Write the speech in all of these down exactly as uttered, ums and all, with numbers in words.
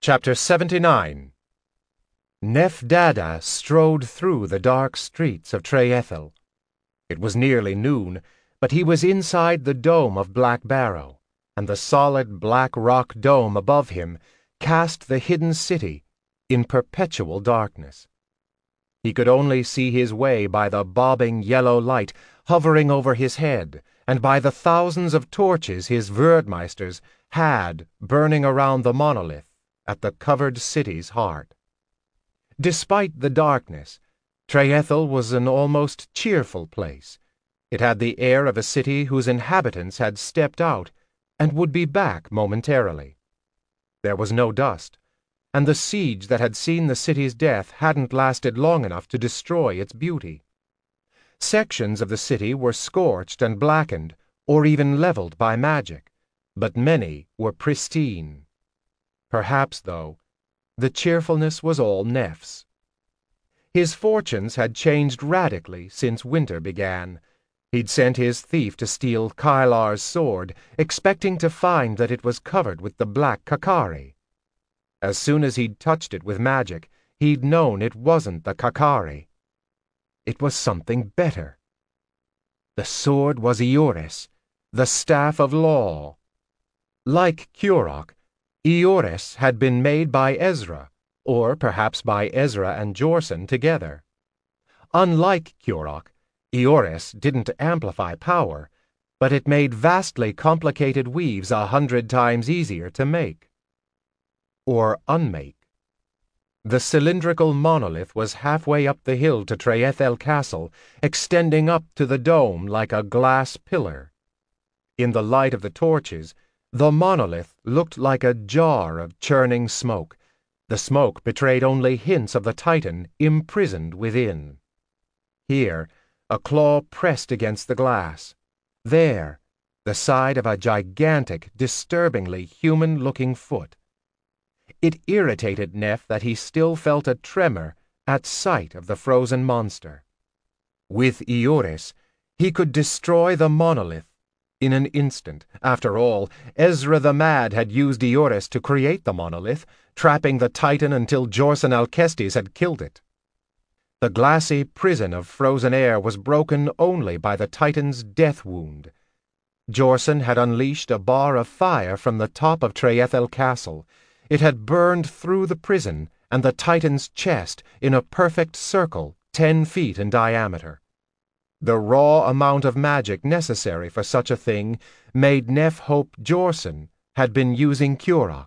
Chapter seventy-nine. Neph-Dada strode through the dark streets of Tré-Ethel. It was nearly noon, but he was inside the dome of Black Barrow, and the solid black rock dome above him cast the hidden city in perpetual darkness. He could only see his way by the bobbing yellow light hovering over his head, and by the thousands of torches his Wyrdmeisters had burning around the monolith at the covered city's heart. Despite the darkness, Tré-Ethel was an almost cheerful place. It had the air of a city whose inhabitants had stepped out and would be back momentarily. There was no dust, and the siege that had seen the city's death hadn't lasted long enough to destroy its beauty. Sections of the city were scorched and blackened, or even leveled by magic, but many were pristine. Perhaps, though, the cheerfulness was all Nef's. His fortunes had changed radically since winter began. He'd sent his thief to steal Kylar's sword, expecting to find that it was covered with the black Kakari. As soon as he'd touched it with magic, he'd known it wasn't the Kakari. It was something better. The sword was Iorès, the staff of law. Like Curach, Iorès had been made by Ezra, or perhaps by Ezra and Jorsen together. Unlike Curach, Iorès didn't amplify power, but it made vastly complicated weaves a hundred times easier to make. Or unmake. The cylindrical monolith was halfway up the hill to Tré-Ethel Castle, extending up to the dome like a glass pillar. In the light of the torches, the monolith looked like a jar of churning smoke. The smoke betrayed only hints of the Titan imprisoned within. Here, a claw pressed against the glass. There, the side of a gigantic, disturbingly human-looking foot. It irritated Nef that he still felt a tremor at sight of the frozen monster. With Iorès, he could destroy the monolith in an instant. After all, Ezra the Mad had used Iorès to create the monolith, trapping the Titan until Jorsen Alcestis had killed it. The glassy prison of frozen air was broken only by the Titan's death wound. Jorsen had unleashed a bar of fire from the top of Tré-Ethel Castle. It had burned through the prison and the Titan's chest in a perfect circle ten feet in diameter. The raw amount of magic necessary for such a thing made Nef hope Jorsen had been using Curach.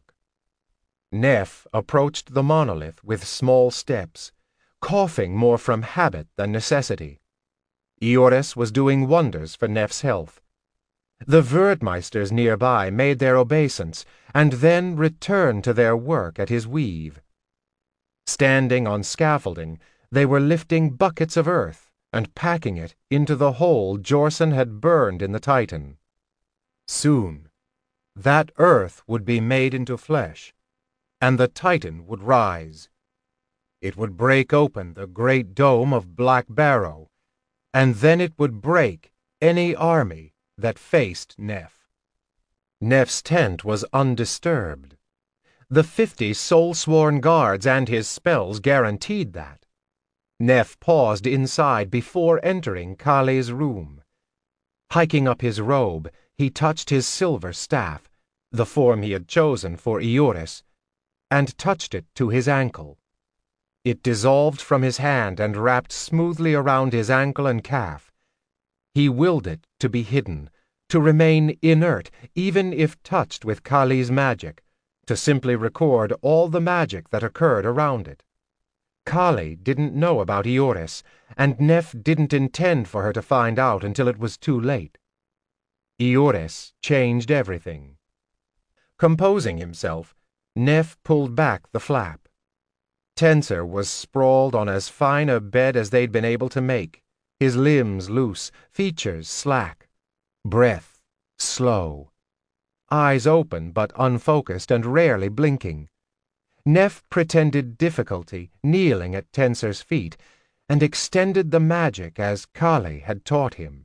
Nef approached the monolith with small steps, coughing more from habit than necessity. Iorès was doing wonders for Nef's health. The Wyrdmeisters nearby made their obeisance, and then returned to their work at his weave. Standing on scaffolding, they were lifting buckets of earth and packing it into the hole Jorsen had burned in the Titan. Soon, that earth would be made into flesh, and the Titan would rise. It would break open the great dome of Black Barrow, and then it would break any army that faced Nef. Nef's tent was undisturbed. The fifty soul-sworn guards and his spells guaranteed that. Nef paused inside before entering Kale's room. Hiking up his robe, he touched his silver staff, the form he had chosen for Iorès, and touched it to his ankle. It dissolved from his hand and wrapped smoothly around his ankle and calf. He willed it to be hidden, to remain inert even if touched with Kale's magic, to simply record all the magic that occurred around it. Kale didn't know about Iorès, and Nef didn't intend for her to find out until it was too late. Iorès changed everything. Composing himself, Nef pulled back the flap. Tenser was sprawled on as fine a bed as they'd been able to make, his limbs loose, features slack, breath slow, eyes open but unfocused and rarely blinking. Nef pretended difficulty, kneeling at Tenser's feet, and extended the magic as Kale had taught him.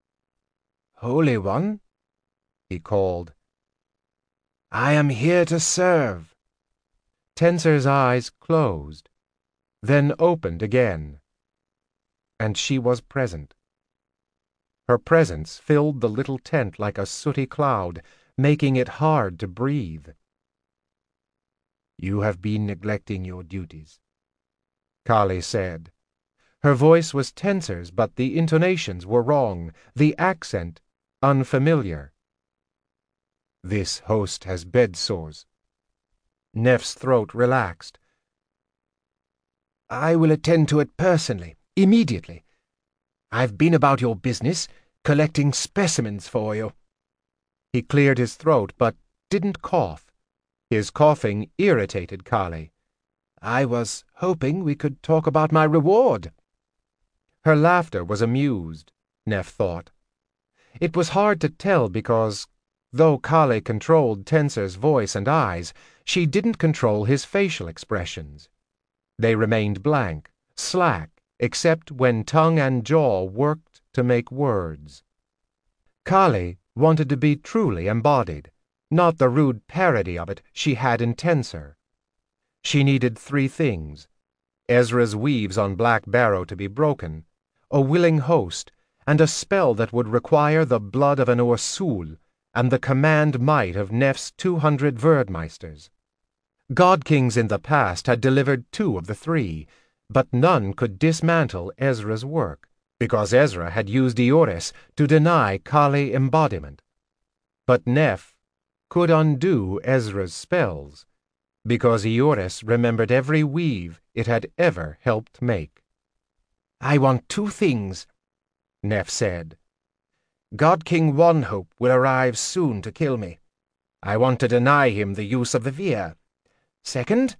"Holy One," he called, "I am here to serve." Tenser's eyes closed, then opened again, and she was present. Her presence filled the little tent like a sooty cloud, making it hard to breathe. "You have been neglecting your duties," Kali said. Her voice was Tenser's, but the intonations were wrong, the accent unfamiliar. "This host has bed sores." Neff's throat relaxed. "I will attend to it personally, immediately. I've been about your business, collecting specimens for you." He cleared his throat, but didn't cough. His coughing irritated Kali. "I was hoping we could talk about my reward." Her laughter was amused, Neff thought. It was hard to tell because, though Kali controlled Tenser's voice and eyes, she didn't control his facial expressions. They remained blank, slack, except when tongue and jaw worked to make words. Kali wanted to be truly embodied, not the rude parody of it she had in Tenser. She needed three things: Ezra's weaves on Black Barrow to be broken, a willing host, and a spell that would require the blood of an Ursul and the command might of Neff's two hundred Verdmeisters. God-kings in the past had delivered two of the three, but none could dismantle Ezra's work, because Ezra had used Eoris to deny Kali embodiment. But Neff could undo Ezra's spells, because Eoris remembered every weave it had ever helped make. "I want two things," Neff said. "God-King Wanhope will arrive soon to kill me. I want to deny him the use of the Vir. Second,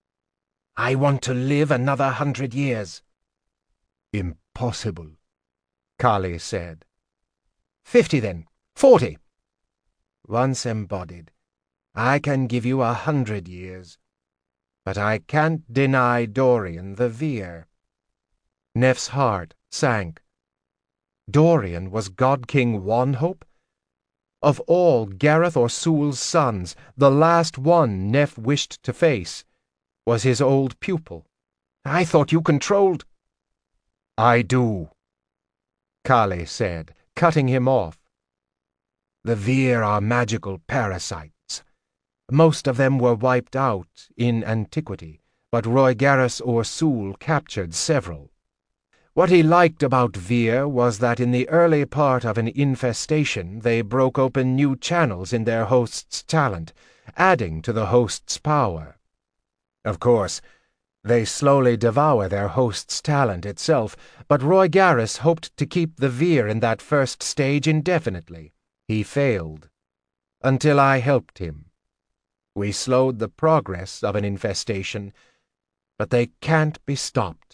I want to live another hundred years." "Impossible," Kali said. "Fifty then. Forty. Once embodied, I can give you a hundred years, but I can't deny Dorian the Vir." Neff's heart sank. Dorian was God-King Wanhope? Of all Gareth Ursul's sons, the last one Neff wished to face was his old pupil. "I thought you controlled—" "I do," Kali said, cutting him off. "The Vir are magical parasites. Most of them were wiped out in antiquity, but Roygaris Ursul captured several. What he liked about Vir was that in the early part of an infestation they broke open new channels in their host's talent, adding to the host's power. Of course, they slowly devour their host's talent itself, but Roygaris hoped to keep the Vir in that first stage indefinitely. He failed. Until I helped him. We slowed the progress of an infestation, but they can't be stopped.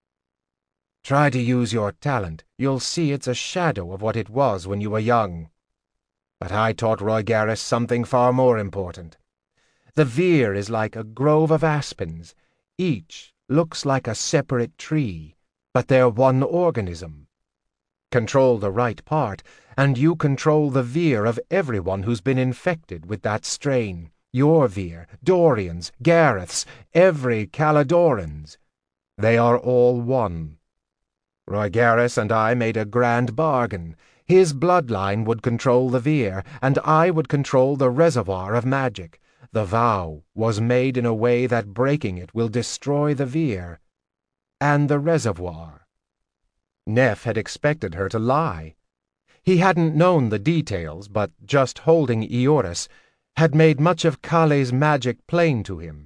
Try to use your talent. You'll see it's a shadow of what it was when you were young. But I taught Roygaris something far more important. The Vir is like a grove of aspens. Each looks like a separate tree, but they're one organism. Control the right part, and you control the Vir of everyone who's been infected with that strain. Your Vir, Dorian's, Gareth's, every Caladoran's. They are all one. Roygaris and I made a grand bargain. His bloodline would control the Vir, and I would control the reservoir of magic. The vow was made in a way that breaking it will destroy the Vir and the reservoir. Neff had expected her to lie. He hadn't known the details, but just holding Eoris had made much of Kali's magic plain to him.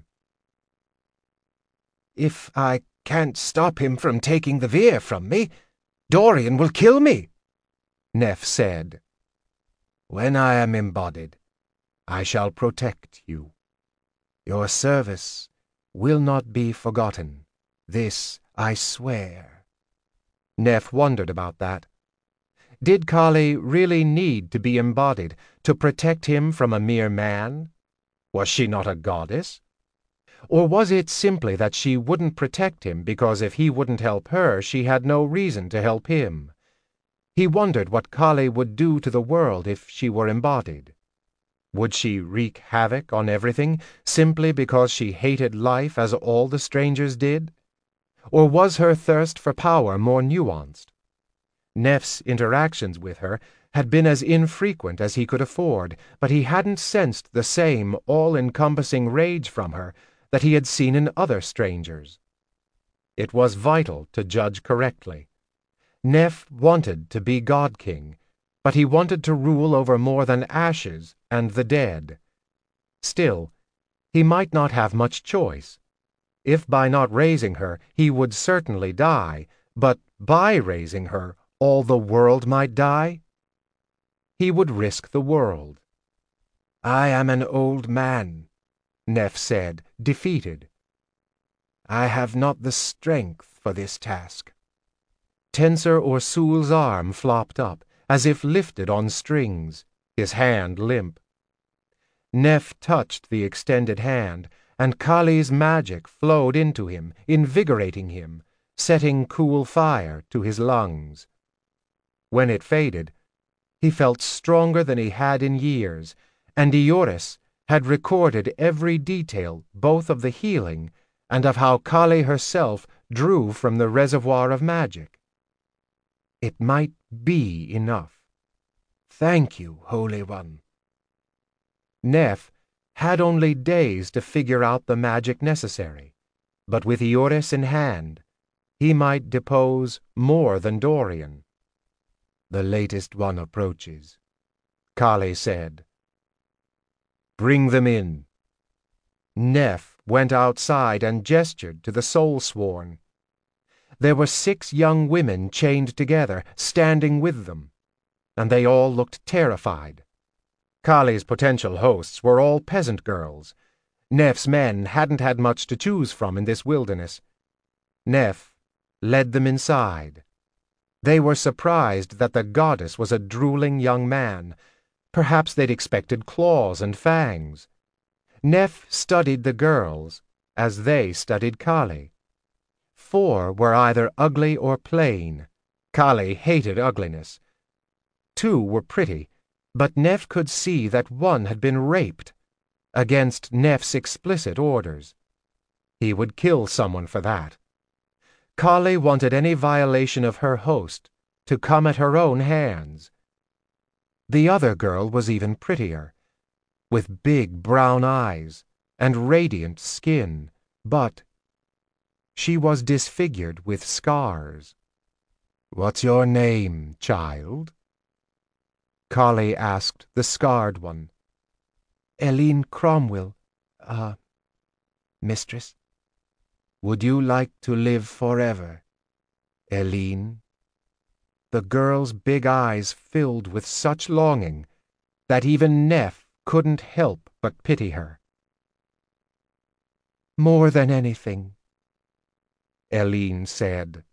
"If I can't stop him from taking the Vir from me, Dorian will kill me," Neff said. "When I am embodied, I shall protect you. Your service will not be forgotten. This I swear." Neff wondered about that. Did Kali really need to be embodied to protect him from a mere man? Was she not a goddess? Or was it simply that she wouldn't protect him because if he wouldn't help her, she had no reason to help him? He wondered what Kali would do to the world if she were embodied. Would she wreak havoc on everything simply because she hated life as all the strangers did? Or was her thirst for power more nuanced? Neff's interactions with her had been as infrequent as he could afford, but he hadn't sensed the same all-encompassing rage from her that he had seen in other strangers. It was vital to judge correctly. Neff wanted to be God King, but he wanted to rule over more than ashes and the dead. Still, he might not have much choice. If by not raising her he would certainly die, but by raising her all the world might die? He would risk the world. "I am an old man," Neff said, defeated. "I have not the strength for this task." Tensor Orsul's arm flopped up, as if lifted on strings, his hand limp. Neff touched the extended hand, and Kali's magic flowed into him, invigorating him, setting cool fire to his lungs. When it faded, he felt stronger than he had in years, and Iorris had recorded every detail both of the healing and of how Kali herself drew from the reservoir of magic. It might be enough. "Thank you, Holy One." Neff had only days to figure out the magic necessary, but with Iorris in hand, he might depose more than Dorian. "The latest one approaches," Kali said. "Bring them in." Neff went outside and gestured to the Soulsworn. There were six young women chained together, standing with them, and they all looked terrified. Kali's potential hosts were all peasant girls. Neff's men hadn't had much to choose from in this wilderness. Neff led them inside. They were surprised that the goddess was a drooling young man. Perhaps they'd expected claws and fangs. Neff studied the girls as they studied Kali. Four were either ugly or plain. Kali hated ugliness. Two were pretty, but Neff could see that one had been raped, against Neff's explicit orders. He would kill someone for that. Kali wanted any violation of her host to come at her own hands. The other girl was even prettier, with big brown eyes and radiant skin, but she was disfigured with scars. "What's your name, child?" Kali asked the scarred one. "Eline Cromwell, uh, mistress." "Would you like to live forever, Eline?" The girl's big eyes filled with such longing that even Neff couldn't help but pity her. "More than anything," Eline said.